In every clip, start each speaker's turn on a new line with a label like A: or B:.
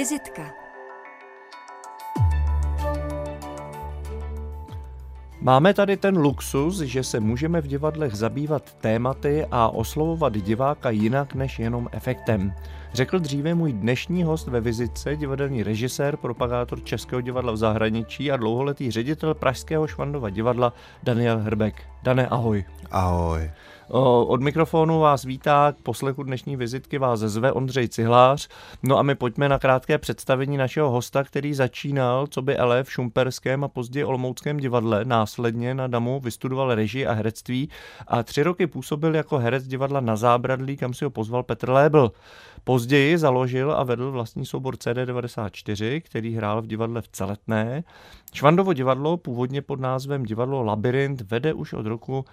A: Vizitka.
B: Máme tady ten luxus, že se můžeme v divadlech zabývat tématy a oslovovat diváka jinak než jenom efektem. Řekl dříve můj dnešní host ve Vizitce, divadelní režisér, propagátor Českého divadla v zahraničí a dlouholetý ředitel pražského Švandova divadla Daniel Hrbek. Dane, ahoj.
C: Ahoj.
B: Od mikrofonu vás vítá, k poslechu dnešní vizitky vás zve Ondřej Cihlář. No a my pojďme na krátké představení našeho hosta, který začínal coby elef v Šumperském a později Olomouckém divadle. Následně na DAMu vystudoval režii a herectví a 3 roky působil jako herec divadla Na Zábradlí, kam si ho pozval Petr Lébl. Později založil a vedl vlastní soubor CD94, který hrál v divadle v Celetné. Švandovo divadlo, původně pod názvem Divadlo Labyrint, vede už od roku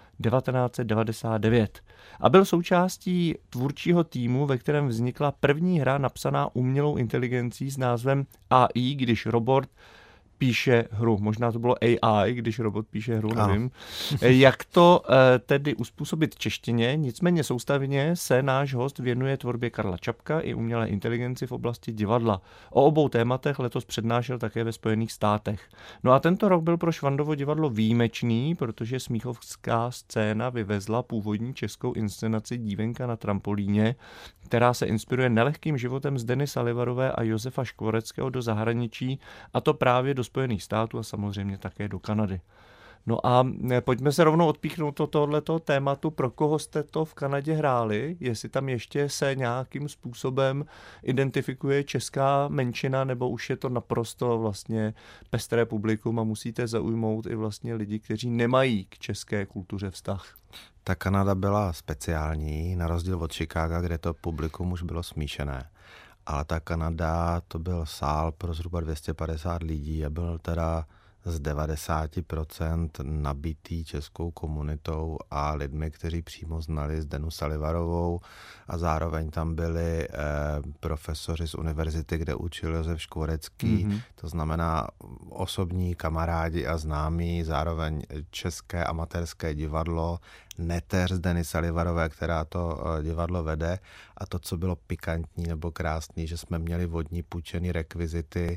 B: 1999 a byl součástí tvůrčího týmu, ve kterém vznikla první hra napsaná umělou inteligencí s názvem AI, když robot píše hru. Možná to bylo AI, když robot píše hru, nevím. Jak to tedy uspůsobit češtině, nicméně soustavně se náš host věnuje tvorbě Karla Čapka i umělé inteligenci v oblasti divadla. O obou tématech letos přednášel také ve Spojených státech. No a tento rok byl pro Švandovo divadlo výjimečný, protože smíchovská scéna vyvezla původní českou inscenaci Dívenka na trampolíně, která se inspiruje nelehkým životem Zdeny Salivarové a Josefa Škvoreckého do zahraničí, a to právě do Spojených států a samozřejmě také do Kanady. No a pojďme se rovnou odpíchnout do tohoto tématu, pro koho jste to v Kanadě hráli, jestli tam ještě se nějakým způsobem identifikuje česká menšina, nebo už je to naprosto vlastně pestré publikum a musíte zaujmout i vlastně lidi, kteří nemají k české kultuře vztah.
C: Ta Kanada byla speciální, na rozdíl od Chicaga, kde to publikum už bylo smíšené. Ale ta Kanada, to byl sál pro zhruba 250 lidí a byl teda z 90% nabitý českou komunitou a lidmi, kteří přímo znali Zdenu Salivarovou, a zároveň tam byli profesoři z univerzity, kde učil Josef Škvorecký, to znamená osobní kamarádi a známí, zároveň české amatérské divadlo, neteř Zdeny Salivarové, která to divadlo vede, a to, co bylo pikantní nebo krásný, že jsme měli vodní půjčený rekvizity,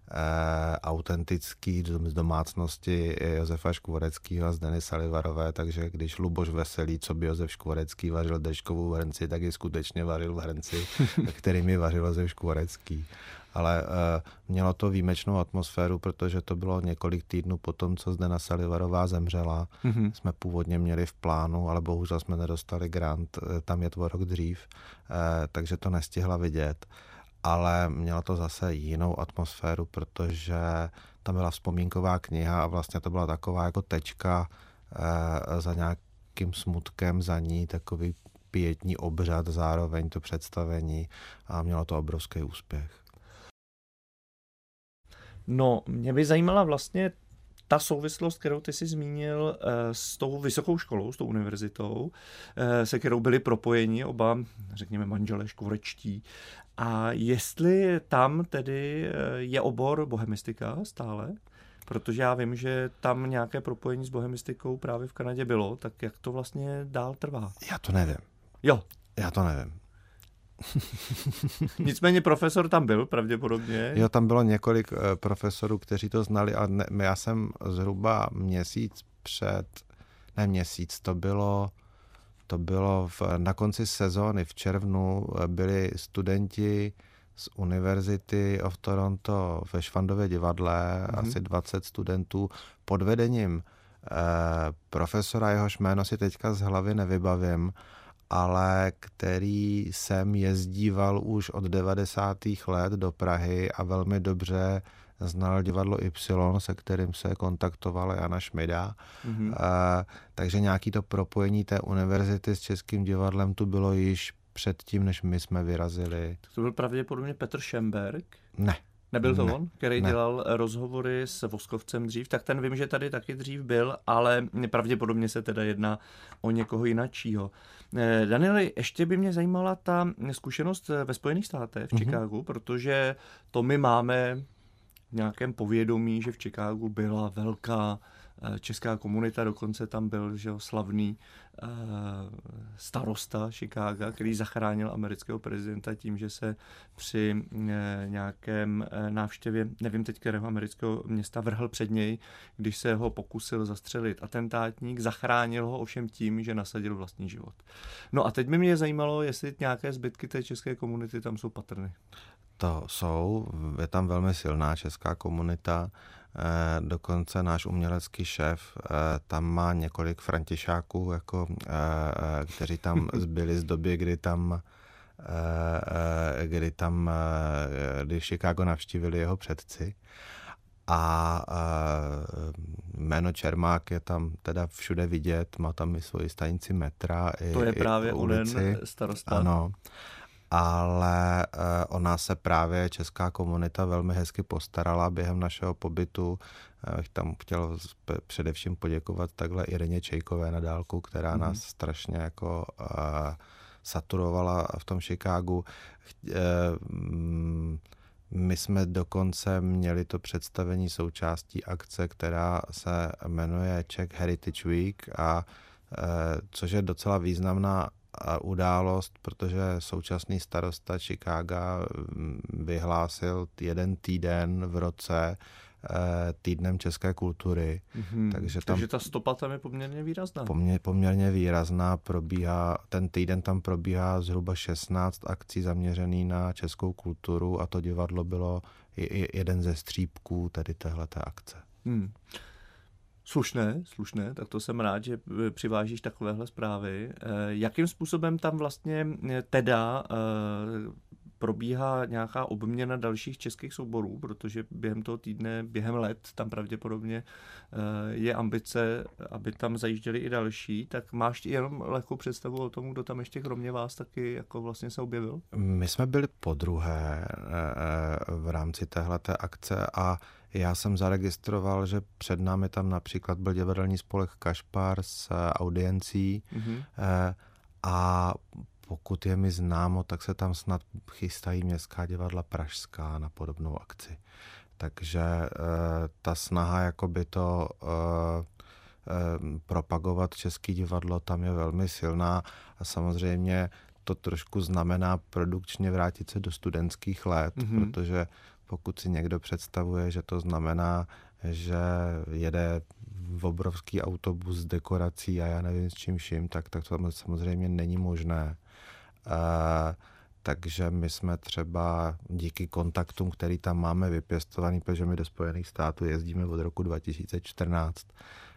C: autentický z domácnosti Josefa Škvoreckého a Zdeny Salivarové, takže když Luboš Veselý, co by Josef Škvorecký vařil deškovou v hrnci, tak ji skutečně vařil v hrnci, kterými vařil Josef Škvorecký. Ale mělo to výjimečnou atmosféru, protože to bylo několik týdnů potom, co Zdena Salivarová zemřela. Jsme původně měli v plánu, ale bohužel jsme nedostali grant, tam je to rok dřív, takže to nestihla vidět. Ale měla to zase jinou atmosféru, protože tam byla vzpomínková kniha a vlastně to byla taková jako tečka za nějakým smutkem za ní, takový pietní obřad, zároveň to představení, a mělo to obrovský úspěch.
B: No, mě by zajímala vlastně ta souvislost, kterou ty jsi zmínil s tou vysokou školou, s tou univerzitou, se kterou byli propojeni oba, řekněme, manželé škvorečtí. A jestli tam tedy je obor bohemistika stále, protože já vím, že tam nějaké propojení s bohemistikou právě v Kanadě bylo, tak jak to vlastně dál trvá?
C: Já to nevím.
B: Jo.
C: Já to nevím.
B: Nicméně profesor tam byl pravděpodobně.
C: Jo, tam bylo několik profesorů, kteří to znali, a já jsem zhruba to bylo na konci sezóny v červnu, byli studenti z University of Toronto ve Švandově divadle, asi 20 studentů pod vedením profesora, jehož jméno si teďka z hlavy nevybavím, ale který sem jezdíval už od 90. let do Prahy a velmi dobře znal divadlo Y, se kterým se kontaktovala Jana Šmida. Takže nějaký to propojení té univerzity s Českým divadlem tu bylo již předtím, než my jsme vyrazili.
B: To byl pravděpodobně Petr Šemberg?
C: Ne.
B: Nebyl to on, který dělal rozhovory s Voskovcem dřív? Tak ten vím, že tady taky dřív byl, ale pravděpodobně se teda jedná o někoho jináčího. Danieli, ještě by mě zajímala ta zkušenost ve Spojených státech, v Chicagu, protože to my máme v nějakém povědomí, že v Chicagu byla velká česká komunita, dokonce tam byl, že jo, slavný starosta Chicaga, který zachránil amerického prezidenta tím, že se při nějakém návštěvě, nevím teď kterého amerického města, vrhl před něj, když se ho pokusil zastřelit atentátník, zachránil ho ovšem tím, že nasadil vlastní život. No a teď by mě zajímalo, jestli nějaké zbytky té české komunity tam jsou patrny.
C: To jsou, je tam velmi silná česká komunita, dokonce náš umělecký šéf tam má několik Františáků, jako, kteří tam zbyli z doby, kdy Chicago navštívili jeho předci. A jméno Čermák je tam teda všude vidět, má tam i svoji stanici metra.
B: To je právě
C: ulici.
B: Starosta.
C: Ano. Ale o nás se právě česká komunita velmi hezky postarala během našeho pobytu. Bych tam chtěl především poděkovat takhle Ireně Čejkové na dálku, která nás strašně jako saturovala v tom Chicagu. My jsme dokonce měli to představení součástí akce, která se jmenuje Czech Heritage Week, a což je docela významná událost, protože současný starosta Chicaga vyhlásil jeden týden v roce týdnem české kultury.
B: Takže ta stopa tam je poměrně výrazná.
C: Poměrně výrazná. Ten týden tam probíhá zhruba 16 akcí zaměřený na českou kulturu a to divadlo bylo jeden ze střípků tedy téhleté akce.
B: Slušné, tak to jsem rád, že přivážíš takovéhle zprávy. Jakým způsobem tam vlastně teda probíhá nějaká obměna dalších českých souborů, protože během toho týdne, během let tam pravděpodobně je ambice, aby tam zajížděli i další, tak máš jenom lehkou představu o tom, kdo tam ještě kromě vás taky jako vlastně se objevil?
C: My jsme byli podruhé v rámci téhleté akce a já jsem zaregistroval, že před námi tam například byl divadelní spolek Kašpar s audiencí a pokud je mi známo, tak se tam snad chystají Městská divadla pražská na podobnou akci. Takže ta snaha jakoby to propagovat české divadlo tam je velmi silná a samozřejmě to trošku znamená produkčně vrátit se do studentských let, protože pokud si někdo představuje, že to znamená, že jede obrovský autobus s dekorací a já nevím s čím vším, tak to samozřejmě není možné. Takže my jsme třeba díky kontaktům, který tam máme vypěstovaný, protože my do Spojených států jezdíme od roku 2014,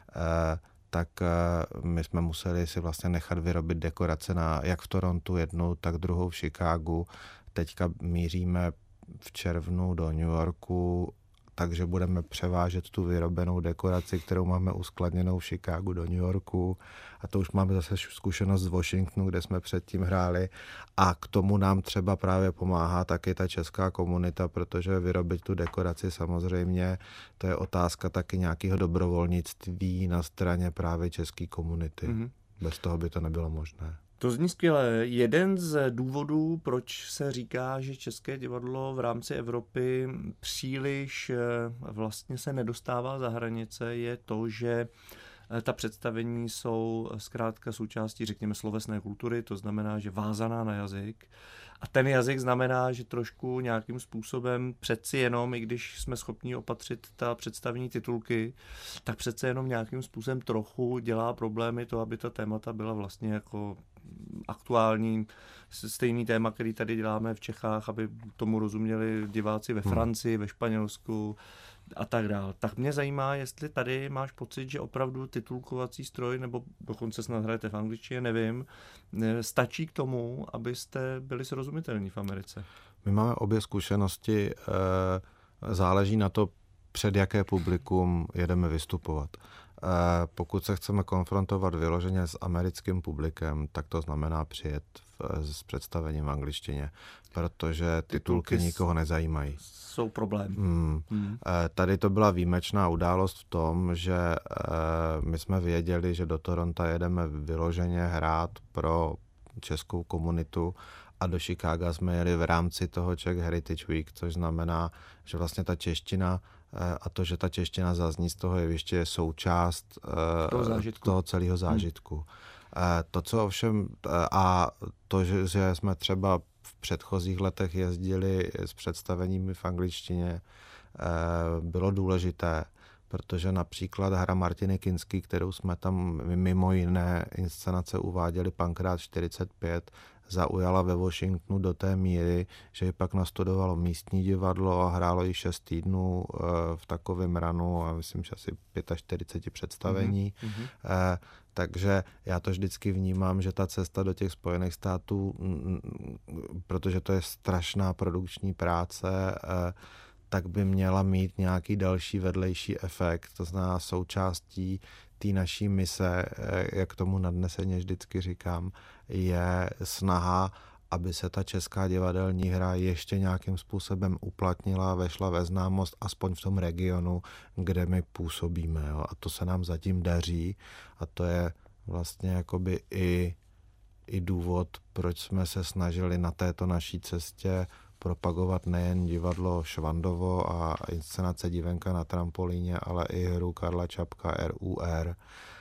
C: tak my jsme museli si vlastně nechat vyrobit dekorace jak v Torontu jednu, tak druhou v Chicagu. Teďka míříme v červnu do New Yorku, takže budeme převážet tu vyrobenou dekoraci, kterou máme uskladněnou v Chicagu do New Yorku. A to už máme zase zkušenost z Washingtonu, kde jsme předtím hráli. A k tomu nám třeba právě pomáhá taky ta česká komunita, protože vyrobit tu dekoraci samozřejmě, to je otázka taky nějakého dobrovolnictví na straně právě české komunity. Bez toho by to nebylo možné.
B: To zní skvěle. Jeden z důvodů, proč se říká, že české divadlo v rámci Evropy příliš vlastně se nedostává za hranice, je to, že ta představení jsou zkrátka součástí, řekněme, slovesné kultury, to znamená, že vázaná na jazyk. A ten jazyk znamená, že trošku nějakým způsobem přeci jenom, i když jsme schopni opatřit ta představení titulky, tak přece jenom nějakým způsobem trochu dělá problémy to, aby ta témata byla vlastně jako aktuální, stejný téma, který tady děláme v Čechách, aby tomu rozuměli diváci ve Francii, ve Španělsku a tak dále. Tak mě zajímá, jestli tady máš pocit, že opravdu titulkovací stroj, nebo dokonce snad hrajete v angličtině, nevím, stačí k tomu, abyste byli srozumitelní v Americe?
C: My máme obě zkušenosti, záleží na to, před jaké publikum jedeme vystupovat. Pokud se chceme konfrontovat vyloženě s americkým publikem, tak to znamená přijet s představením v angličtině, protože titulky nikoho nezajímají.
B: Jsou problém.
C: Tady to byla výjimečná událost v tom, že my jsme věděli, že do Toronto jedeme vyloženě hrát pro českou komunitu a do Chicaga jsme jeli v rámci toho Czech Heritage Week, což znamená, že vlastně ta čeština a to, že ta čeština zazní z toho jeviště, je součást toho celého zážitku. To, co ovšem, a to, že jsme třeba v předchozích letech jezdili s představeními v angličtině, bylo důležité, protože například hra Martiny Kinský, kterou jsme tam mimo jiné inscenace uváděli, Pankrát 45, zaujala ve Washingtonu do té míry, že ji pak nastudovalo místní divadlo a hrálo ji 6 týdnů v takovém ranu a myslím, že asi 45 představení. Takže já to vždycky vnímám, že ta cesta do těch Spojených států, protože to je strašná produkční práce, tak by měla mít nějaký další vedlejší efekt. To znamená součástí té naší mise, jak tomu nadneseně vždycky říkám, je snaha, aby se ta česká divadelní hra ještě nějakým způsobem uplatnila, vešla ve známost, aspoň v tom regionu, kde my působíme. Jo. A to se nám zatím daří a to je vlastně jakoby i důvod, proč jsme se snažili na této naší cestě propagovat nejen divadlo Švandovo a inscenace Divenka na trampolíně, ale i hru Karla Čapka RUR.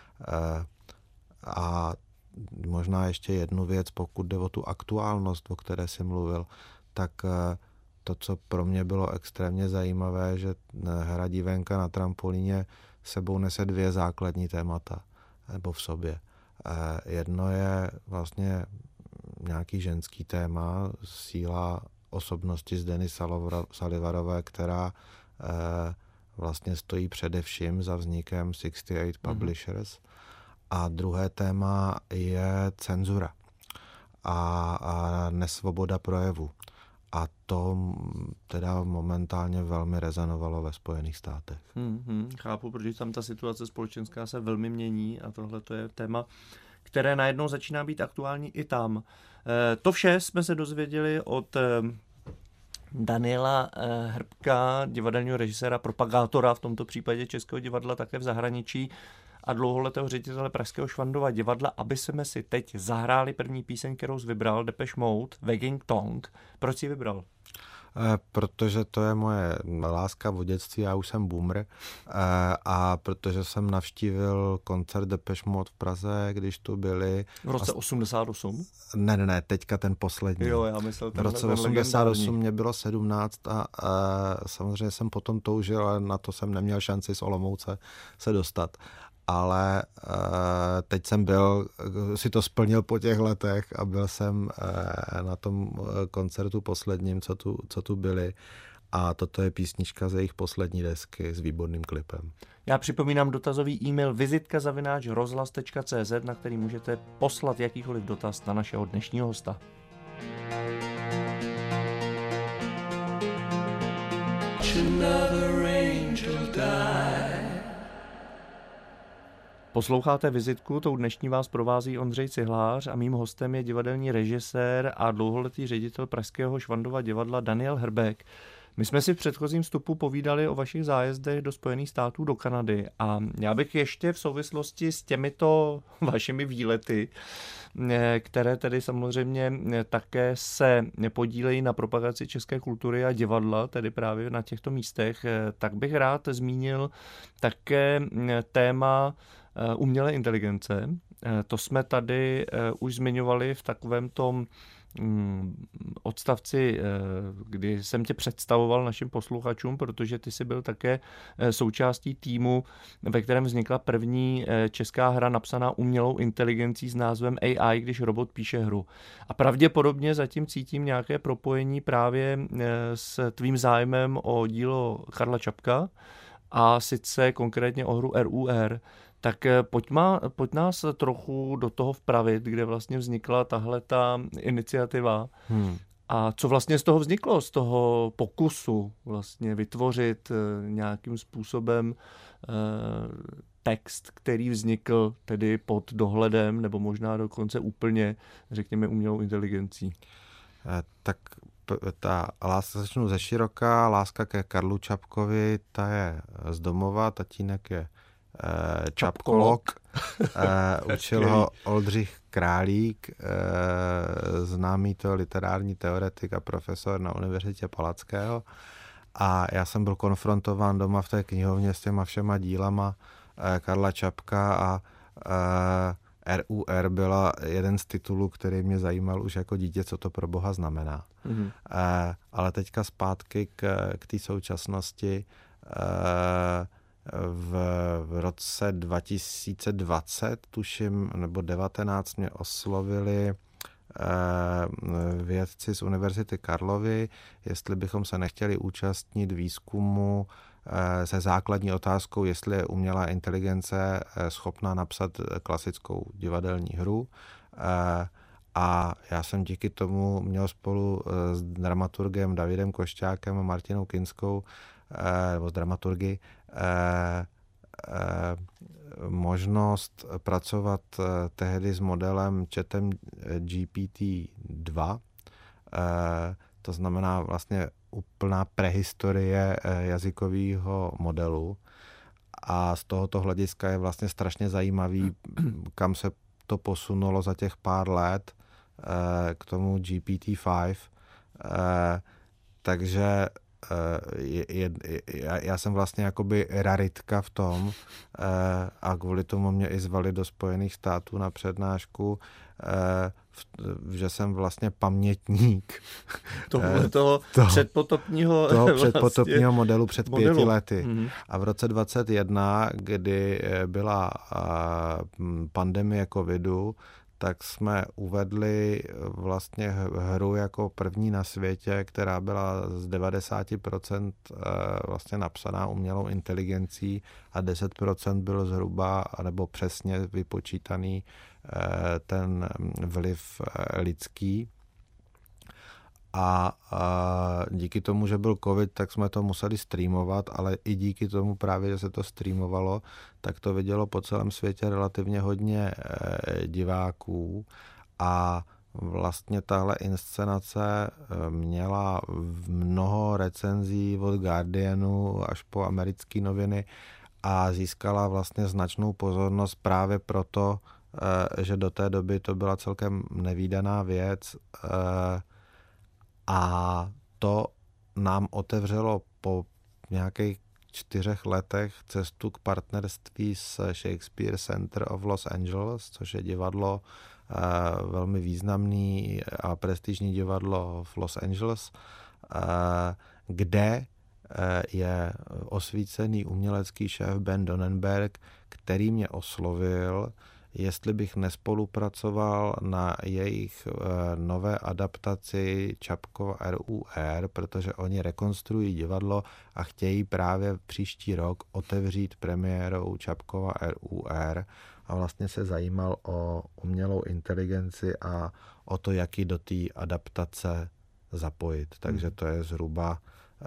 C: A možná ještě jednu věc, pokud jde o tu aktuálnost, o které jsi mluvil, tak to, co pro mě bylo extrémně zajímavé, že hra Divenka na trampolíně sebou nese 2 základní témata, nebo v sobě. Jedno je vlastně nějaký ženský téma, síla osobnosti Zdeny Salivarové, která vlastně stojí především za vznikem 68 Publishers. A druhé téma je cenzura a nesvoboda projevu. A to teda momentálně velmi rezonovalo ve Spojených státech.
B: Chápu, protože tam ta situace společenská se velmi mění a tohle to je téma, které najednou začíná být aktuální i tam. To vše jsme se dozvěděli od Daniela Hrbka, divadelního režiséra, propagátora v tomto případě Českého divadla také v zahraničí a dlouholetého ředitele pražského Švandova divadla, aby jsme si teď zahráli první píseň, kterou jsi vybral, Depeche Mode, Wagging Tongue. Proč jsi vybral?
C: Protože to je moje láska od dětství, já už jsem boomer a protože jsem navštívil koncert Depeche Mode v Praze, když tu byli.
B: V roce 88?
C: Ne, teďka ten poslední.
B: Jo, já myslel
C: v roce 88 mě bylo 17 a samozřejmě jsem potom toužil, ale na to jsem neměl šanci z Olomouce se dostat. Ale teď jsem si to splnil po těch letech a byl jsem na tom koncertu posledním, co tu byli. A toto je písnička ze jejich poslední desky s výborným klipem.
B: Já připomínám dotazový e-mail vizitka@rozhlas.cz, na který můžete poslat jakýkoliv dotaz na našeho dnešního hosta. Posloucháte Vizitku, tou dnešní vás provází Ondřej Cihlář a mým hostem je divadelní režisér a dlouholetý ředitel pražského Švandova divadla Daniel Hrbek. My jsme si v předchozím vstupu povídali o vašich zájezdech do Spojených států, do Kanady a já bych ještě v souvislosti s těmito vašimi výlety, které tedy samozřejmě také se podílejí na propagaci české kultury a divadla, tedy právě na těchto místech, tak bych rád zmínil také téma umělé inteligence. To jsme tady už zmiňovali v takovém tom odstavci, kdy jsem tě představoval našim posluchačům, protože ty jsi byl také součástí týmu, ve kterém vznikla první česká hra napsaná umělou inteligencí s názvem AI, když robot píše hru. A pravděpodobně zatím cítím nějaké propojení právě s tvým zájmem o dílo Karla Čapka a sice konkrétně o hru RUR. Tak pojď nás trochu do toho vpravit, kde vlastně vznikla tahle ta iniciativa a co vlastně z toho vzniklo, z toho pokusu vlastně vytvořit nějakým způsobem text, který vznikl tedy pod dohledem nebo možná dokonce úplně, řekněme, umělou inteligencí.
C: Tak ta láska, začnu ze široka, láska ke Karlu Čapkovi, ta je z domova, tatínek je Čapkolog, učil ho Oldřich Králík, známý to literární teoretik a profesor na Univerzitě Palackého. A já jsem byl konfrontován doma v té knihovně s těma všema dílama Karla Čapka a RUR byla jeden z titulů, který mě zajímal už jako dítě, co to pro boha znamená. Mm-hmm. Ale teďka zpátky k té současnosti. V roce 2020, tuším, nebo 19 mě oslovili vědci z Univerzity Karlovy, jestli bychom se nechtěli účastnit výzkumu se základní otázkou, jestli je umělá inteligence schopná napsat klasickou divadelní hru. A já jsem díky tomu měl spolu s dramaturgem Davidem Košťákem a Martinou Kinskou, nebo s dramaturgy, možnost pracovat tehdy s modelem chatem GPT-2. To znamená vlastně úplná prehistorie jazykového modelu. A z tohoto hlediska je vlastně strašně zajímavý, kam se to posunulo za těch pár let k tomu GPT-5. Takže já jsem vlastně jakoby raritka v tom a kvůli tomu mě i zvali do Spojených států na přednášku, že jsem vlastně pamětník
B: toho předpotopního
C: předpotopního modelu před 5 lety. Mm-hmm. A v roce 2021, kdy byla pandemie covidu, tak jsme uvedli vlastně hru jako první na světě, která byla z 90% vlastně napsaná umělou inteligencí a 10% byl zhruba nebo přesně vypočítaný ten vliv lidský. A díky tomu, že byl covid, tak jsme to museli streamovat, ale i díky tomu právě, že se to streamovalo, tak to vidělo po celém světě relativně hodně diváků a vlastně tahle inscenace měla mnoho recenzí od Guardianu až po americké noviny a získala vlastně značnou pozornost právě proto, že do té doby to byla celkem nevídaná věc. A to nám otevřelo po nějakých 4 letech cestu k partnerství s Shakespeare Center of Los Angeles, což je divadlo velmi významný a prestižní divadlo v Los Angeles, kde je osvícený umělecký šéf Ben Donenberg, který mě oslovil, jestli bych nespolupracoval na jejich nové adaptaci Čapkova RUR, protože oni rekonstruují divadlo a chtějí právě příští rok otevřít premiérou Čapkova RUR a vlastně se zajímal o umělou inteligenci a o to, jak ji do té adaptace zapojit. Takže to je zhruba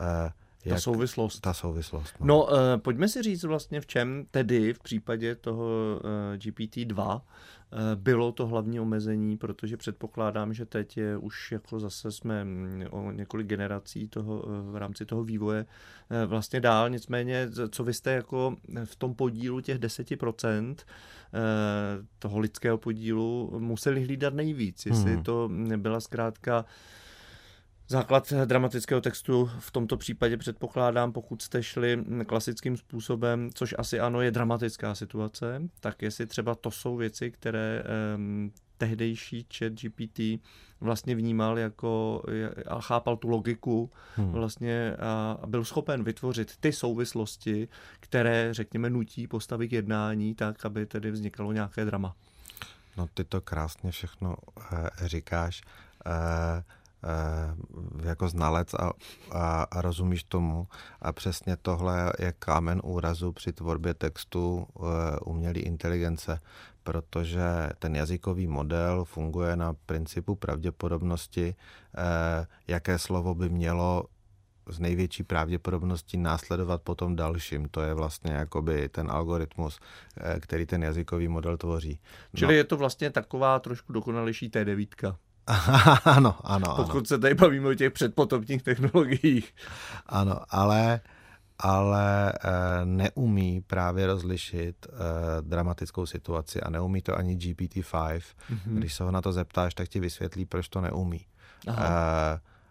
B: Ta
C: souvislost.
B: No, pojďme si říct vlastně, v čem tedy v případě toho GPT-2 bylo to hlavní omezení, protože předpokládám, že teď je už jako zase jsme o několik generací toho, v rámci toho vývoje vlastně dál, nicméně, co vy jste jako v tom podílu těch 10% toho lidského podílu museli hlídat nejvíc, jestli to nebyla zkrátka základ dramatického textu, v tomto případě předpokládám, pokud jste šli klasickým způsobem, což asi ano, je dramatická situace, tak jestli třeba to jsou věci, které tehdejší ChatGPT vlastně vnímal jako a chápal tu logiku vlastně a byl schopen vytvořit ty souvislosti, které, řekněme, nutí postavy k jednání tak, aby tedy vznikalo nějaké drama.
C: No, ty to krásně všechno říkáš. Jako znalec a rozumíš tomu. A přesně tohle je kámen úrazu při tvorbě textu umělé inteligence, protože ten jazykový model funguje na principu pravděpodobnosti, jaké slovo by mělo s největší pravděpodobností následovat po tom dalším. To je vlastně jakoby ten algoritmus, který ten jazykový model tvoří.
B: Čili je to vlastně taková trošku dokonalejší T9.
C: Ano.
B: Pokud se tady bavíme o těch předpotopních technologiích.
C: Ano, ale neumí právě rozlišit dramatickou situaci a neumí to ani GPT-5. Když se ho na to zeptáš, tak ti vysvětlí, proč to neumí.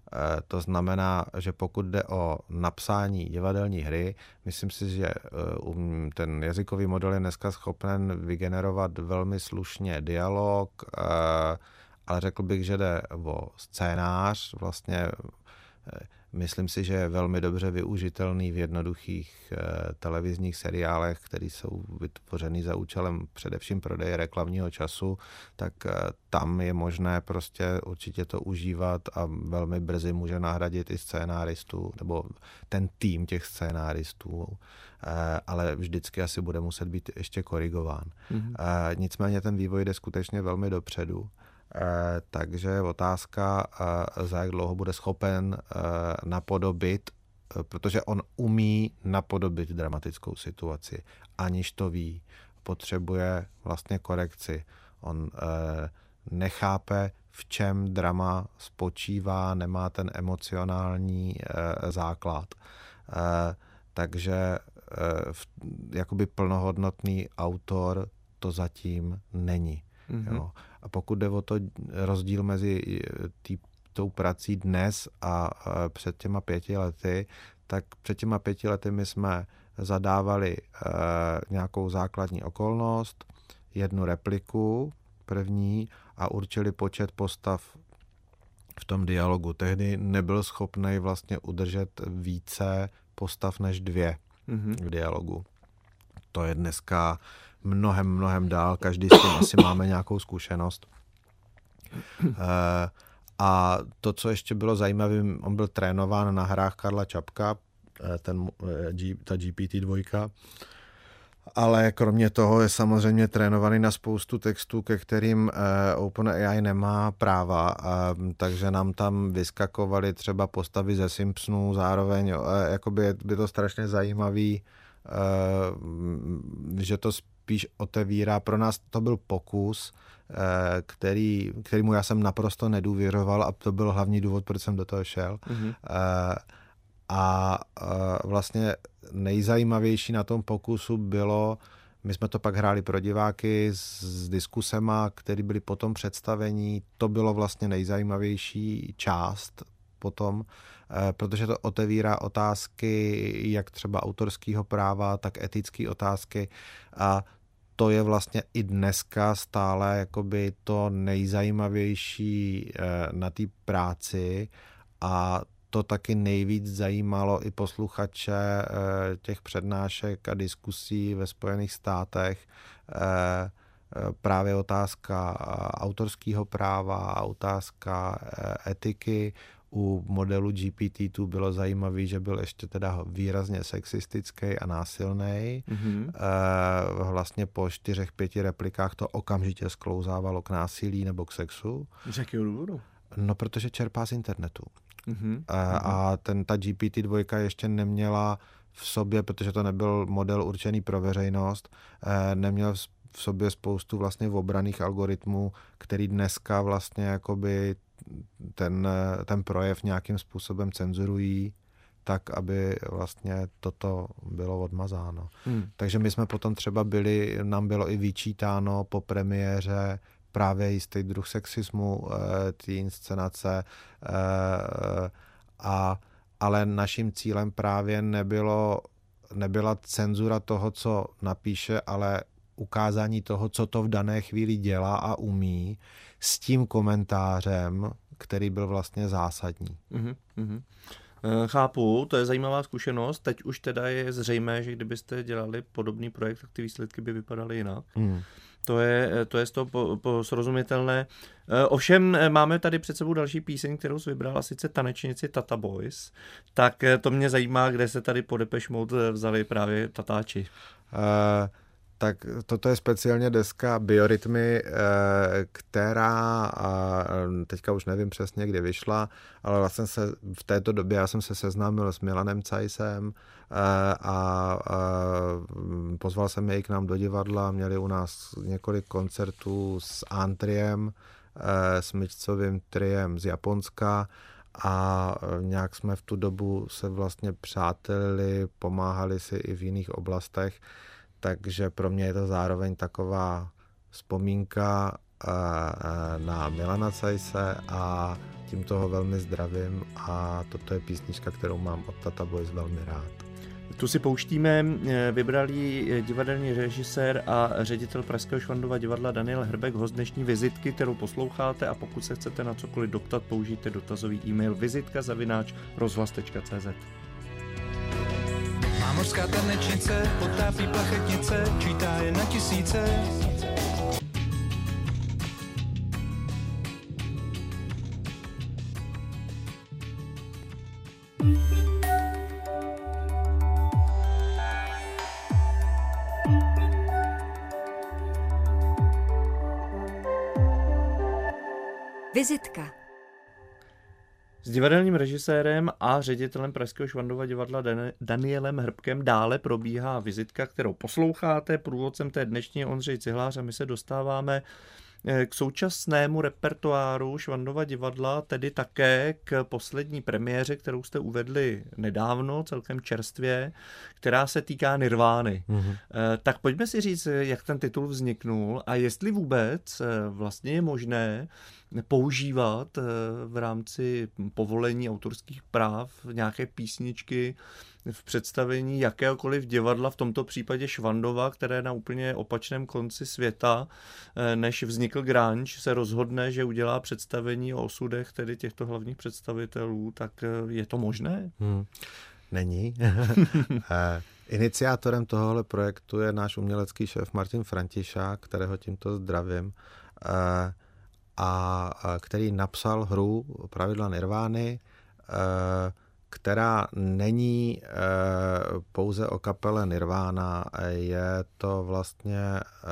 C: To znamená, že pokud jde o napsání divadelní hry, myslím si, že ten jazykový model je dneska schopen vygenerovat velmi slušně dialog, ale řekl bych, že jde o scénář. Vlastně myslím si, že je velmi dobře využitelný v jednoduchých televizních seriálech, které jsou vytvořeny za účelem především prodeje reklamního času, tak tam je možné prostě určitě to užívat a velmi brzy může nahradit i scénáristů, nebo ten tým těch scénáristů, ale vždycky asi bude muset být ještě korigován. Nicméně ten vývoj jde skutečně velmi dopředu. Takže je otázka, za jak dlouho bude schopen napodobit, protože on umí napodobit dramatickou situaci, aniž to ví. Potřebuje vlastně korekci. On nechápe, v čem drama spočívá, nemá ten emocionální základ. Takže jakoby plnohodnotný autor to zatím není. Jo. A pokud jde o to rozdíl mezi tou prací dnes a před těma 5 lety, tak před těma 5 lety my jsme zadávali nějakou základní okolnost, 1 repliku první a určili počet postav v tom dialogu. Tehdy nebyl schopný vlastně udržet více postav než 2 v dialogu. To je dneska mnohem dál, každý s tím asi máme nějakou zkušenost. A to, co ještě bylo zajímavé, on byl trénován na hrách Karla Čapka, ta GPT-2, ale kromě toho je samozřejmě trénovaný na spoustu textů, ke kterým OpenAI nemá práva, takže nám tam vyskakovaly třeba postavy ze Simpsonů zároveň, jakoby by to strašně zajímavý, že to spíš otevírá. Pro nás to byl pokus, kterému já jsem naprosto nedůvěřoval a to byl hlavní důvod, proč jsem do toho šel. A vlastně nejzajímavější na tom pokusu bylo, my jsme to pak hráli pro diváky s diskusema, které byly potom představení. To bylo vlastně nejzajímavější část potom, protože to otevírá otázky jak třeba autorského práva, tak etické otázky a to je vlastně i dneska stále jakoby to nejzajímavější na té práci a to taky nejvíc zajímalo i posluchače těch přednášek a diskusí ve Spojených státech. Právě otázka autorského práva, otázka etiky. U modelu GPT-2 bylo zajímavé, že byl ještě teda výrazně sexistický a násilný. Vlastně po 4-5 replikách to okamžitě sklouzávalo k násilí nebo k sexu.
B: Z jakého důvodu?
C: No, protože čerpá z internetu. A ta GPT-2 ještě neměla v sobě, protože to nebyl model určený pro veřejnost, neměl v sobě spoustu vlastně obranných algoritmů, který dneska vlastně jakoby ten projev nějakým způsobem cenzurují, tak, aby vlastně toto bylo odmazáno. Takže my jsme potom třeba nám bylo i vyčítáno po premiéře právě jistý druh sexismu, té inscenace, ale naším cílem právě nebyla cenzura toho, co napíše, ale ukázání toho, co to v dané chvíli dělá a umí, s tím komentářem, který byl vlastně zásadní.
B: Chápu, to je zajímavá zkušenost. Teď už teda je zřejmé, že kdybyste dělali podobný projekt, tak ty výsledky by vypadaly jinak. To je z toho srozumitelné. Ovšem máme tady před sebou další píseň, kterou jsi vybrala, sice tanečnici Tata Boys. Tak to mě zajímá, kde se tady po Depeche Mode vzali právě tatáči.
C: Tak toto je speciálně deska Biorytmy, která teďka už nevím přesně, kdy vyšla, ale vlastně v této době já jsem se seznámil s Milanem Caissem a pozval jsem jej k nám do divadla, měli u nás několik koncertů s Antriem, s Myčcovým triem z Japonska a nějak jsme v tu dobu se vlastně přátelili, pomáhali si i v jiných oblastech. Takže pro mě je to zároveň taková vzpomínka na Milana Ceise a tímto ho velmi zdravím a toto je písnička, kterou mám od Tata Boys velmi rád.
B: Tu si pouštíme, vybral ji divadelní režisér a ředitel Pražského Švandova divadla Daniel Hrbek, host dnešní vizitky, kterou posloucháte, a pokud se chcete na cokoliv doptat, použijte dotazový e-mail vizitka@rozhlas.cz.
A: Má mořská tanečnice, potápí plachetnice, čítá je na tisíce.
D: Vizitka.
B: S divadelním režisérem a ředitelem Pražského Švandova divadla Danielem Hrbkem dále probíhá vizitka, kterou posloucháte. Průvodcem té dnešní je Ondřej Cihlář a my se dostáváme k současnému repertoáru Švandova divadla, tedy také k poslední premiéře, kterou jste uvedli nedávno, celkem čerstvě, která se týká Nirvány. Tak pojďme si říct, jak ten titul vzniknul a jestli vůbec vlastně je možné používat v rámci povolení autorských práv nějaké písničky v představení jakéhokoliv divadla, v tomto případě Švandova, které na úplně opačném konci světa, než vznikl grunge, se rozhodne, že udělá představení o osudech tedy těchto hlavních představitelů, tak je to možné?
C: Není. Iniciátorem tohohle projektu je náš umělecký šéf Martin Františák, kterého tímto zdravím, a který napsal hru Pravidla Nirvány, která není pouze o kapele Nirvana, je to vlastně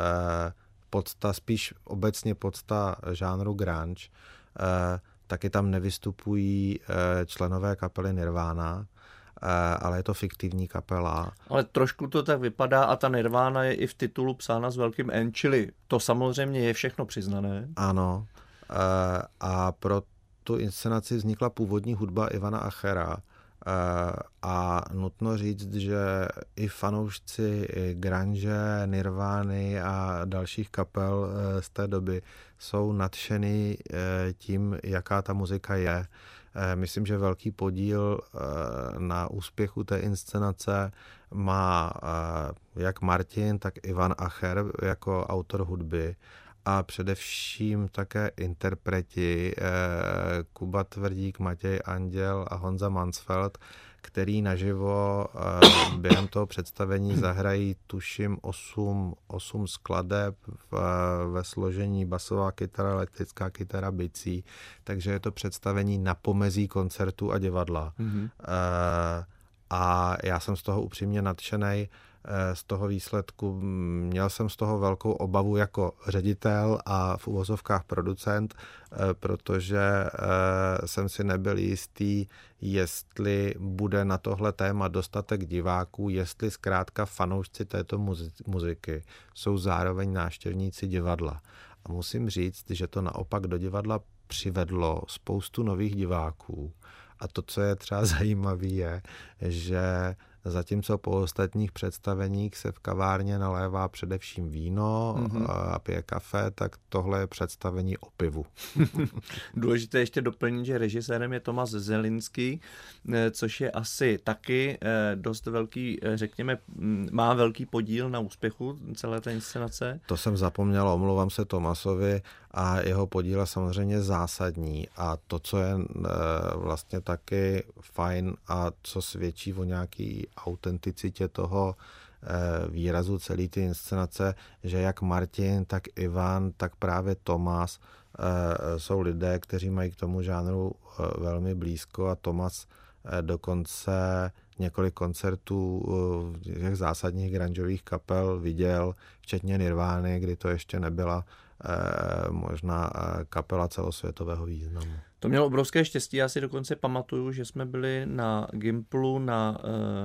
C: spíš obecně podsta žánru grunge. Taky tam nevystupují členové kapely Nirvana, ale je to fiktivní kapela.
B: Ale trošku to tak vypadá a ta Nirvana je i v titulu psána s velkým N, čili to samozřejmě je všechno přiznané.
C: Ano. A pro tu inscenaci vznikla původní hudba Ivana Achera. A nutno říct, že i fanoušci grunge, Nirvány a dalších kapel z té doby jsou nadšení tím, jaká ta muzika je. Myslím, že velký podíl na úspěchu té inscenace má jak Martin, tak Ivan Acher jako autor hudby a především také interpreti Kuba Tvrdík, Matěj Anděl a Honza Mansfeld, který naživo během toho představení zahrají tuším 8 skladeb ve složení basová kytara, elektrická kytara, bicí, takže je to představení na pomezí koncertu a divadla. A já jsem z toho upřímně nadšenej, z toho výsledku. Měl jsem z toho velkou obavu jako ředitel a v uvozovkách producent, protože jsem si nebyl jistý, jestli bude na tohle téma dostatek diváků, jestli zkrátka fanoušci této muziky jsou zároveň návštěvníci divadla. A musím říct, že to naopak do divadla přivedlo spoustu nových diváků. A to, co je třeba zajímavé, je, že zatímco po ostatních představeních se v kavárně nalévá především víno a pije kafe, tak tohle je představení o pivu.
B: Důležité ještě doplnit, že režisérem je Tomáš Zelinský, což je asi taky dost velký, řekněme, má velký podíl na úspěchu celé té inscenace.
C: To jsem zapomněl, omlouvám se Tomasovi, a jeho podíl je samozřejmě zásadní. A to, co je vlastně taky fajn a co svědčí o nějaký autenticitě toho výrazu celé ty inscenace, že jak Martin, tak Ivan, tak právě Tomas jsou lidé, kteří mají k tomu žánru velmi blízko, a Tomas dokonce několik koncertů těch zásadních grungeových kapel viděl, včetně Nirvány, kdy to ještě nebyla možná kapela celosvětového významu.
B: To mělo obrovské štěstí, já si dokonce pamatuju, že jsme byli na Gimplu na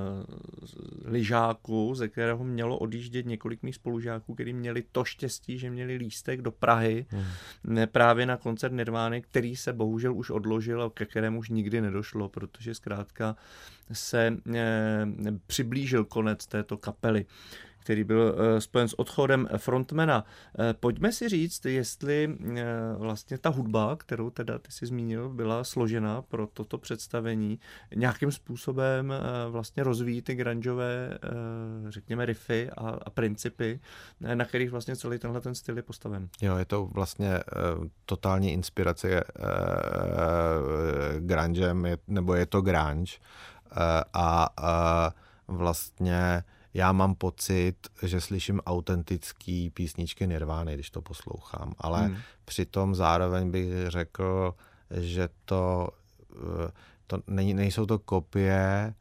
B: lyžáku, ze kterého mělo odjíždět několik mých spolužáků, kteří měli to štěstí, že měli lístek do Prahy právě na koncert Nirvány, který se bohužel už odložil a ke kterému už nikdy nedošlo, protože zkrátka se přiblížil konec této kapely. který byl spojen s odchodem frontmana. Pojďme si říct, jestli vlastně ta hudba, kterou teda ty jsi zmínil, byla složena pro toto představení, nějakým způsobem vlastně rozvíjí ty grungeové, řekněme, riffy a principy, na kterých vlastně celý tenhle ten styl je postaven.
C: Jo, je to vlastně totální inspirace grungem, nebo je to grunge. A vlastně já mám pocit, že slyším autentický písničky Nirvány, když to poslouchám, ale přitom zároveň bych řekl, že to nejsou to kopie,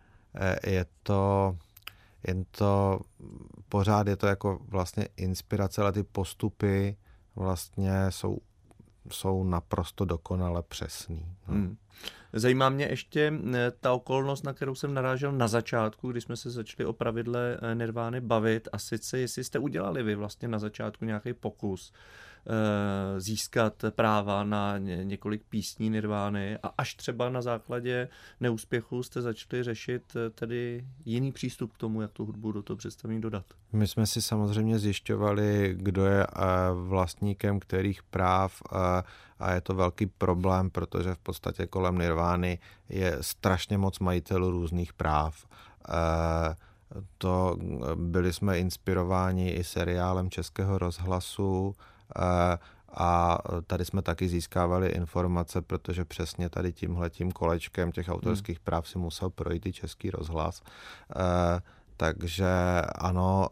C: pořád je to jako vlastně inspirace, ale ty postupy vlastně jsou naprosto dokonale přesný. No.
B: Zajímá mě ještě ta okolnost, na kterou jsem narážel na začátku, když jsme se začali o pravidle Nirvány bavit, a sice jestli jste udělali vy vlastně na začátku nějaký pokus získat práva na několik písní Nirvány a až třeba na základě neúspěchu jste začali řešit tedy jiný přístup k tomu, jak tu hudbu do toho představení dodat.
C: My jsme si samozřejmě zjišťovali, kdo je vlastníkem kterých práv a je to velký problém, protože v podstatě kolem Nirvány je strašně moc majitelů různých práv. Byli jsme inspirováni i seriálem Českého rozhlasu, a tady jsme taky získávali informace, protože přesně tady tímhletím kolečkem těch autorských práv si musel projít i Český rozhlas. Takže ano,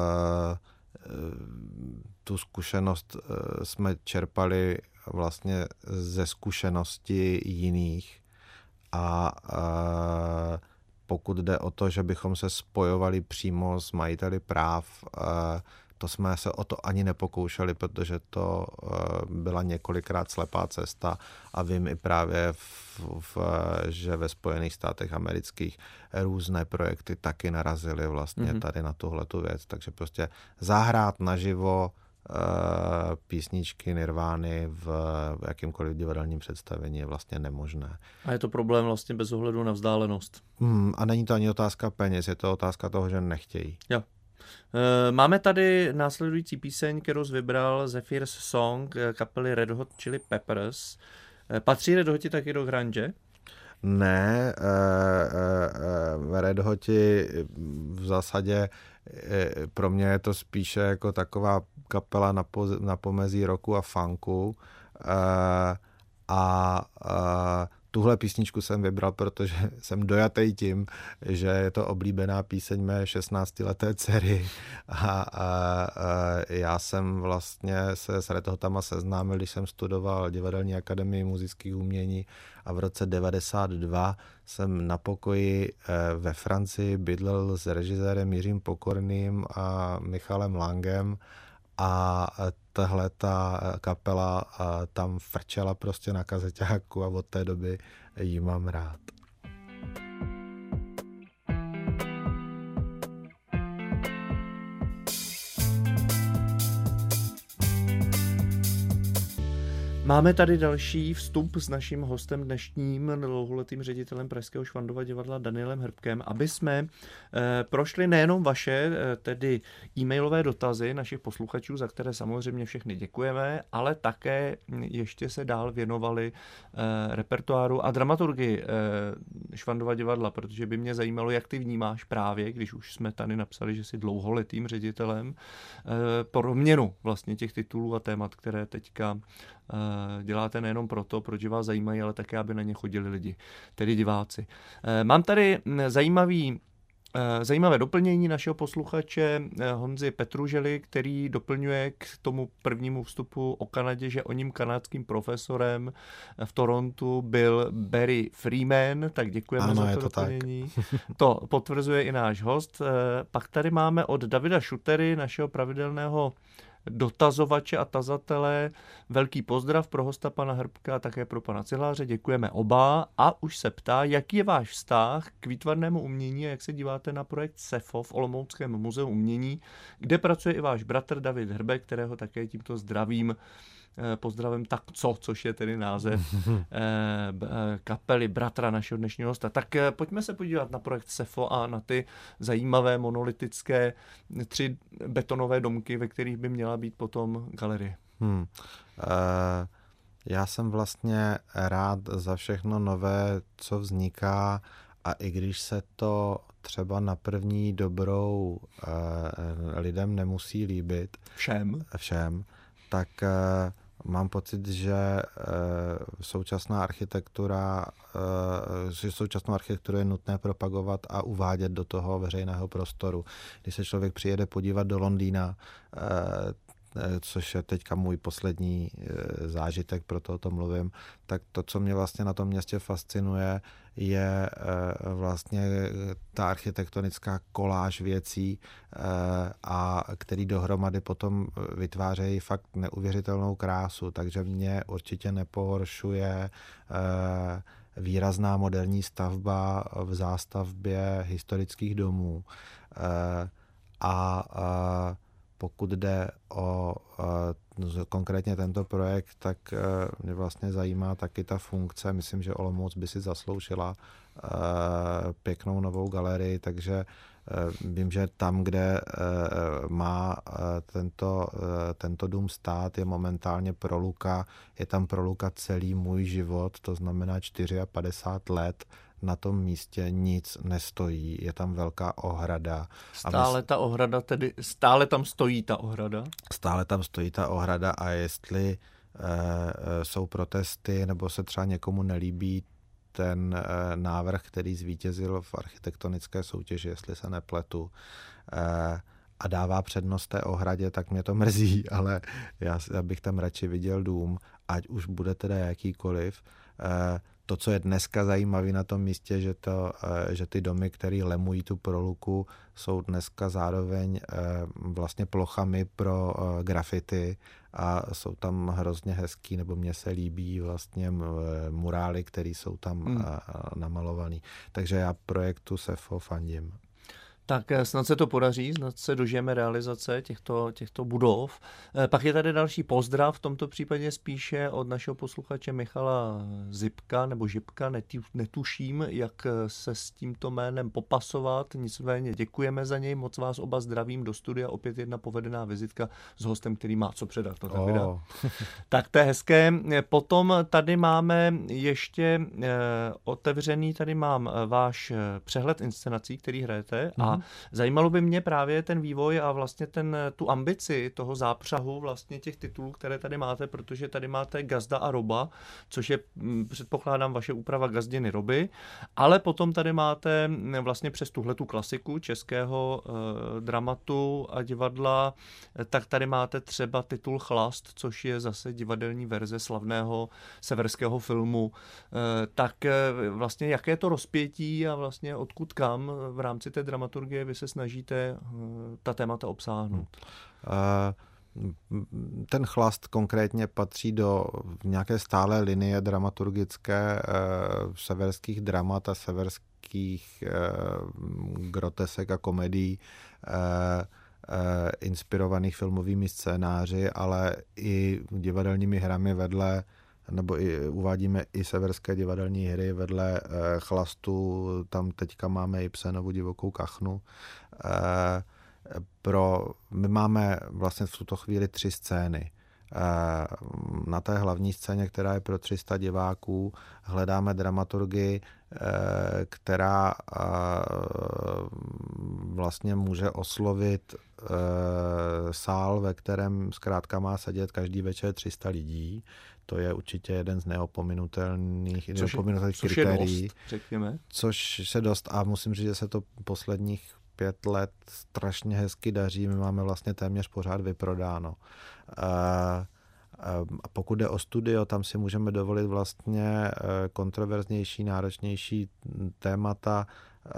C: tu zkušenost jsme čerpali vlastně ze zkušenosti jiných a pokud jde o to, že bychom se spojovali přímo s majiteli práv, to jsme se o to ani nepokoušeli, protože to byla několikrát slepá cesta a vím i právě, že ve Spojených státech amerických různé projekty taky narazily vlastně tady na tuhletu věc. Takže prostě zahrát naživo písničky Nirvány v jakýmkoliv divadelním představení je vlastně nemožné.
B: A je to problém vlastně bez ohledu na vzdálenost.
C: A není to ani otázka peněz, je to otázka toho, že nechtějí.
B: Jo. Máme tady následující píseň, kterou jsi vybral, Zephyr's Song kapely Red Hot Chili Peppers. Patří Red Hoti taky do grunge?
C: Ne, Red Hoti v zásadě pro mě je to spíše jako taková kapela na pomezí rocku a funku tuhle písničku jsem vybral, protože jsem dojatý tím, že je to oblíbená píseň mé 16leté dcery a já jsem vlastně se s Red Hotama seznámil, když jsem studoval Divadelní akademii muzických umění a v roce 92 jsem na pokoji ve Francii bydlel s režisérem Jiřím Pokorným a Michalem Langem a tahle ta kapela tam frčela prostě na kazeťáku a od té doby ji mám rád.
B: Máme tady další vstup s naším hostem dnešním, dlouholetým ředitelem Pražského Švandova divadla Danielem Hrbkem, aby jsme prošli nejenom vaše, tedy e-mailové dotazy našich posluchačů, za které samozřejmě všechny děkujeme, ale také ještě se dál věnovali repertoáru a dramaturgii Švandova divadla, protože by mě zajímalo, jak ty vnímáš právě, když už jsme tady napsali, že jsi dlouholetým ředitelem, proměnu vlastně těch titulů a témat, které teďka děláte nejenom proto, proč vás zajímají, ale také, aby na ně chodili lidi, tedy diváci. Mám tady zajímavé doplnění našeho posluchače Honzy Petružely, který doplňuje k tomu prvnímu vstupu o Kanadě, že o ním kanadským profesorem v Torontu byl Barry Freeman, tak děkujeme za to doplnění. To potvrzuje i náš host. Pak tady máme od Davida Šutery, našeho pravidelného dotazovače a tazatele. Velký pozdrav pro hosta pana Hrbka a také pro pana Cihláře. Děkujeme oba a už se ptá, jaký je váš vztah k výtvarnému umění a jak se díváte na projekt SEFO v Olomouckém muzeu umění, kde pracuje i váš bratr David Hrbek, kterého také tímto zdravím pozdravím Tak co, což je tedy název kapely bratra našeho dnešního hosta. Tak pojďme se podívat na projekt SEFO a na ty zajímavé monolitické 3 betonové domky, ve kterých by měla být potom galerie.
C: Já jsem vlastně rád za všechno nové, co vzniká, a i když se to třeba na první dobrou lidem nemusí líbit. Všem, tak mám pocit, že současnou architekturu je nutné propagovat a uvádět do toho veřejného prostoru. Když se člověk přijede podívat do Londýna, což je teďka můj poslední zážitek, proto o tom mluvím, tak to, co mě vlastně na tom městě fascinuje, je vlastně ta architektonická koláž věcí, a který dohromady potom vytvářejí fakt neuvěřitelnou krásu, takže mě určitě nepohoršuje výrazná moderní stavba v zástavbě historických domů. Pokud jde o konkrétně tento projekt, tak mě vlastně zajímá taky ta funkce. Myslím, že Olomouc by si zasloužila pěknou novou galerii, takže vím, že tam, kde má tento dům stát, je momentálně proluka. Je tam proluka celý můj život, to znamená 54 let. Na tom místě nic nestojí, je tam velká ohrada.
B: Stále tam stojí ta ohrada?
C: Stále tam stojí ta ohrada, a jestli jsou protesty, nebo se třeba někomu nelíbí ten návrh, který zvítězil v architektonické soutěži, jestli se nepletu, a dává přednost té ohradě, tak mě to mrzí, ale já bych tam radši viděl dům, ať už bude teda jakýkoliv. To, co je dneska zajímavé na tom místě, že ty domy, které lemují tu proluku, jsou dneska zároveň vlastně plochami pro graffiti a jsou tam hrozně hezký, nebo mně se líbí vlastně murály, které jsou tam namalované. Takže já projektu SEFO fandím.
B: Tak snad se to podaří, snad se dožijeme realizace těchto budov. Pak je tady další pozdrav, v tomto případě spíše od našeho posluchače Michala Zipka, nebo Žipka, netuším, jak se s tímto jménem popasovat, nicméně děkujeme za něj, moc vás oba zdravím do studia, opět jedna povedená vizitka s hostem, který má co předat. Tak to je hezké. Potom tady máme ještě otevřený, tady mám váš přehled inscenací, který hrajete, a zajímalo by mě právě ten vývoj a vlastně tu ambici toho zápřahu vlastně těch titulů, které tady máte, protože tady máte Gazda a Roba, což je, předpokládám, vaše úprava Gazdiny Roby, ale potom tady máte vlastně přes tuhletu klasiku českého dramatu a divadla, tak tady máte třeba titul Chlast, což je zase divadelní verze slavného severského filmu. Tak vlastně jaké je to rozpětí a vlastně odkud kam v rámci té dramaturgie vy se snažíte ta témata obsáhnout?
C: Ten Chlast konkrétně patří do nějaké stálé linie dramaturgické severských dramat a severských grotesek a komedií inspirovaných filmovými scénáři, ale i divadelními hrami vedle, nebo uvádíme i severské divadelní hry vedle Chlastu, tam teďka máme Ibsenovu Divokou kachnu. My máme vlastně v tuto chvíli 3 scény. Na té hlavní scéně, která je pro 300 diváků, hledáme dramaturgii, která vlastně může oslovit sál, ve kterém zkrátka má sedět každý večer 300 lidí. To je určitě jeden z neopominutelných kritérií. Což se dost, a musím říct, že se to posledních 5 let strašně hezky daří. My máme vlastně téměř pořád vyprodáno. A pokud jde o studio, tam si můžeme dovolit vlastně kontroverznější, náročnější témata.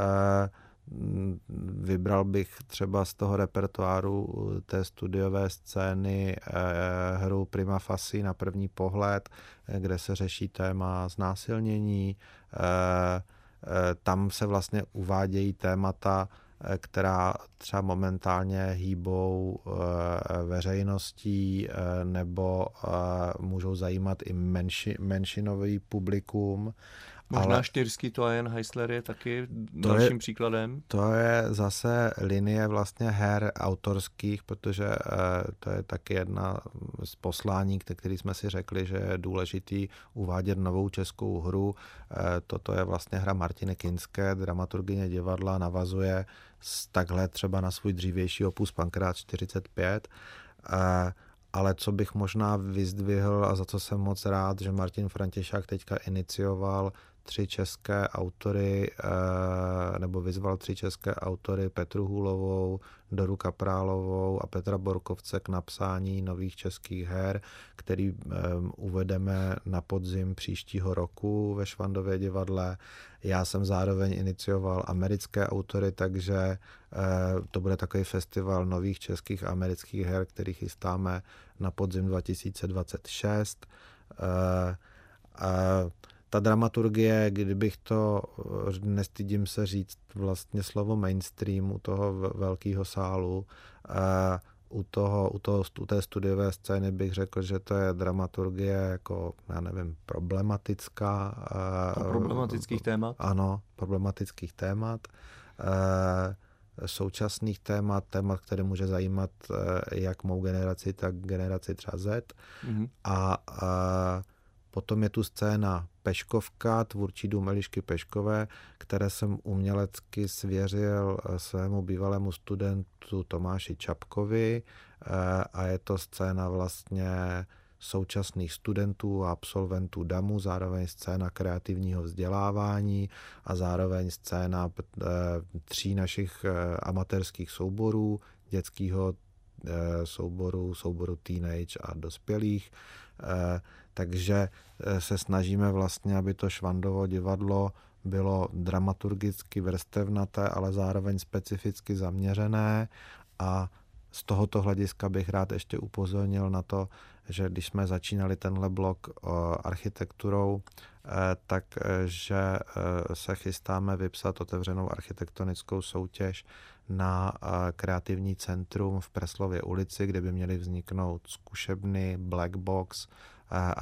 C: Vybral bych třeba z toho repertoáru té studiové scény hru Prima facie na první pohled, kde se řeší téma znásilnění. Tam se vlastně uvádějí témata která třeba momentálně hýbou veřejností nebo můžou zajímat i menšinový publikum.
B: Možná Štýrský Toyen Heisler je taky dalším příkladem.
C: To je zase linie vlastně her autorských, protože to je taky jedna z poslání, který jsme si řekli, že je důležitý uvádět novou českou hru. Toto je vlastně hra Martiny Kinské, dramaturgyně divadla, navazuje takhle třeba na svůj dřívější opus Pankrát 45. Ale co bych možná vyzdvihl a za co jsem moc rád, že Martin Františák teďka inicioval 3 české autory, nebo vyzval 3 české autory, Petru Hůlovou, Doru Kaprálovou a Petra Borkovce k napsání nových českých her, který uvedeme na podzim příštího roku ve Švandově divadle. Já jsem zároveň inicioval americké autory, takže to bude takový festival nových českých a amerických her, který chystáme na podzim 2026. Ta dramaturgie, kdybych to, nestydím se říct vlastně slovo mainstream u toho velkého sálu, u té studiové scény bych řekl, že to je dramaturgie jako, já nevím, problematická.
B: Problematických témat?
C: Ano, problematických témat. Současných témat, které může zajímat jak mou generaci, tak generaci třeba Z. Mm-hmm. A potom je tu scéna Peškovka, tvůrčí dům Elišky Peškové, které jsem umělecky svěřil svému bývalému studentu Tomáši Čapkovi a je to scéna vlastně současných studentů a absolventů DAMu, zároveň scéna kreativního vzdělávání a zároveň scéna 3 našich amatérských souborů, dětského souboru teenage a dospělých. Takže se snažíme vlastně, aby to Švandovo divadlo bylo dramaturgicky vrstevnaté, ale zároveň specificky zaměřené a z tohoto hlediska bych rád ještě upozornil na to, že když jsme začínali tenhle blok architekturou, takže se chystáme vypsat otevřenou architektonickou soutěž na kreativní centrum v Preslově ulici, kde by měly vzniknout zkušebny, black box a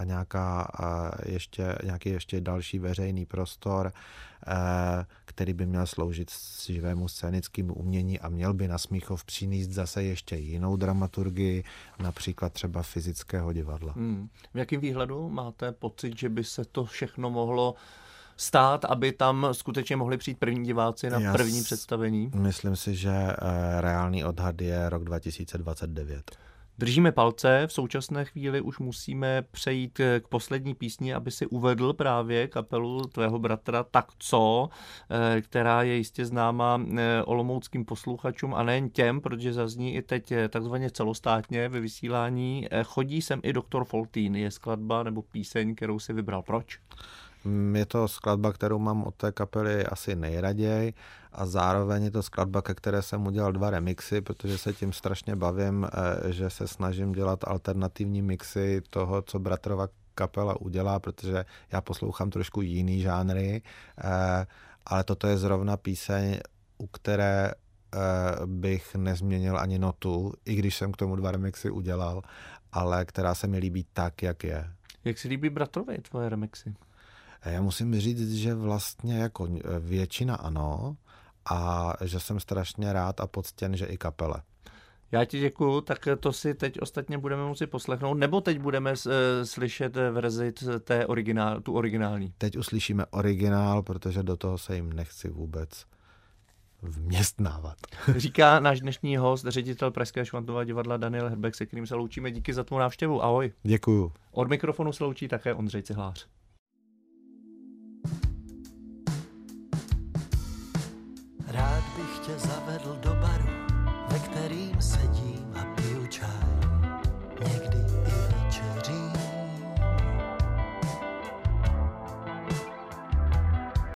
C: nějaký ještě další veřejný prostor, který by měl sloužit živému scénickému umění a měl by na Smíchov přinést zase ještě jinou dramaturgii, například třeba fyzického divadla.
B: V jakém výhledu máte pocit, že by se to všechno mohlo stát, aby tam skutečně mohli přijít první diváci na první představení?
C: Myslím si, že reálný odhad je rok 2029.
B: Držíme palce, v současné chvíli už musíme přejít k poslední písni, aby si uvedl právě kapelu tvého bratra Tak co, která je jistě známa olomouckým posluchačům a nejen těm, protože zazní i teď takzvaně celostátně ve vysílání. Chodí sem i Doktor Foltín, je skladba nebo píseň, kterou si vybral. Proč?
C: Je to skladba, kterou mám od té kapely asi nejraději a zároveň je to skladba, ke které jsem udělal 2 remixy, protože se tím strašně bavím, že se snažím dělat alternativní mixy toho, co bratrova kapela udělá, protože já poslouchám trošku jiný žánry, ale toto je zrovna píseň, u které bych nezměnil ani notu, i když jsem k tomu 2 remixy udělal, ale která se mi líbí tak, jak je.
B: Jak se líbí bratrovi tvoje remixy?
C: Já musím říct, že vlastně jako většina ano a že jsem strašně rád a poctěn, že i kapele.
B: Já ti děkuju, tak to si teď ostatně budeme moci poslechnout, nebo teď budeme slyšet verzi tu originální?
C: Teď uslyšíme originál, protože do toho se jim nechci vůbec vměstnávat.
B: Říká náš dnešní host, ředitel Pražského Švandova divadla Daniel Hrbek, se kterým se loučíme. Díky za tvou návštěvu. Ahoj.
C: Děkuju.
B: Od mikrofonu se loučí také Ondřej Cihlář.
A: Rád bych tě zavedl do